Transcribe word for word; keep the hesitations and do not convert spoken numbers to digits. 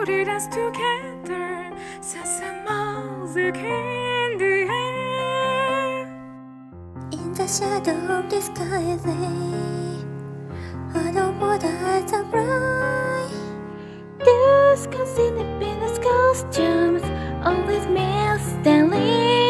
we dance together, set some music in the air. In the shadow of the sky lay other waters are bright. Those concealed in Venus costumes always melt Stanley.